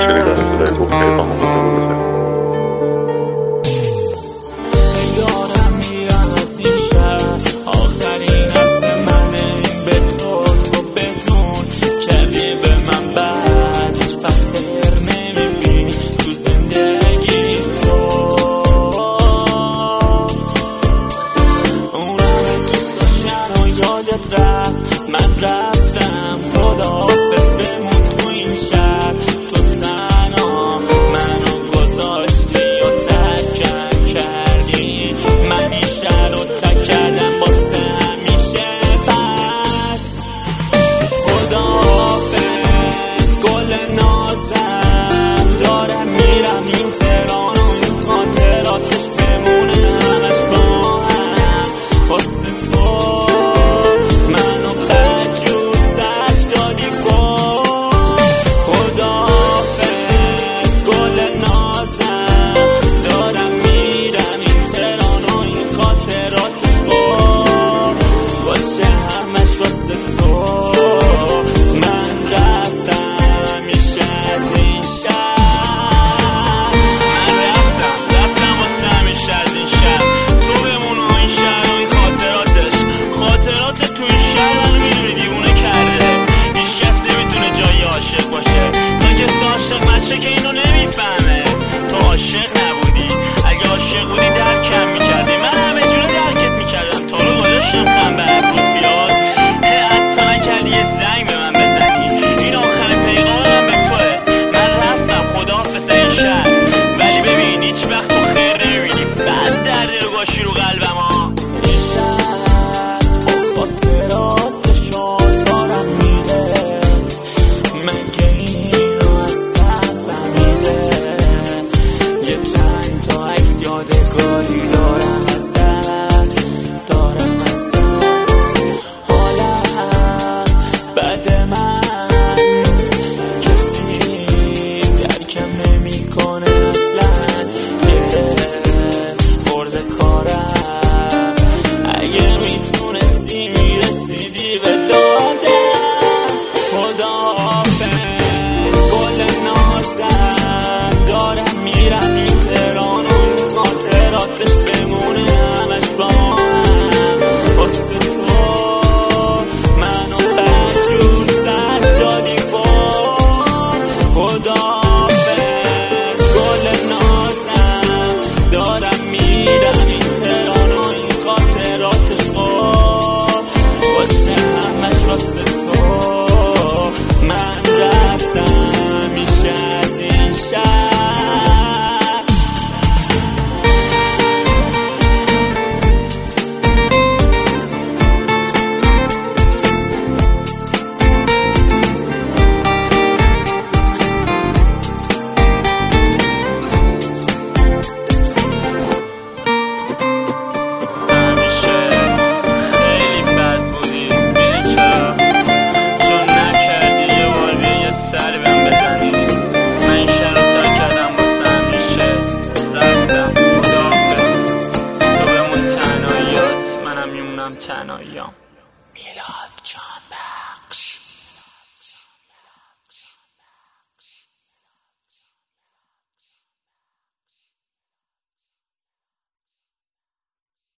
مشکلی داره خدای تو خیلی با ما بشه. دارم میرم از این شهر، آخرین حرف منه این به تو بدون کردی به من بعد هیچ فخر نمیبینی تو زندگی تو. اون همه دوست داشتن و یادت رفت، من رفتم خداحافظ بمون تو این شهر. تو تنها منو گذاشتی و ترکم کردی، من این شهر رو تک کردم واسه همیشه. پس خداحافظ گل نازم، دارم میرم این تهران و این خاطراتش بمونه همش با هم واسه تو. منو بدجور سر دادی خداحافظ گل نازم، دارم میرم این تهران و این خاطراتش باشه همش واسه تو. من رفتم همیشه از این شهر، رفتم واسه همیشه از این شهر. تو بمون و این شهر و این خاطرات تو این شهر منو میدونی دیوونه کرده. هیچ کس نمیتونه جای عاشق باشه تا کسی عاشق نشه که اینو نمیفهمه. تو عاشق نبودی، اگه عاشق بودی درکم میکردی، من همه جوره درکت میکردم. تا رو گذاشتم خم برد بود بیاد، حتی نکردی یه زنگ به من بزنی. این آخرین پیغام من به توه. من رفتم خداحافظ این شهر، ولی ببین هیچ وقت تو خیر نمیبینی. بعد درد رو باشی رو قلبم ها. این شهر با خاطراتش آزارم میده، من که اینو اصلا فهمیده. یه چند تا عکس یادگاری دارم ازت، حالم بعد من کسی درکم نمیکنه اصلا. یه خورده کارم اگه میتونستی میرسیدی به دادم. خداحافظ گل نازم، دارم میرم این تهران و این خاطراتش بمونه همش با هم واسه تو. منو بدجور سر دادی خداحافظ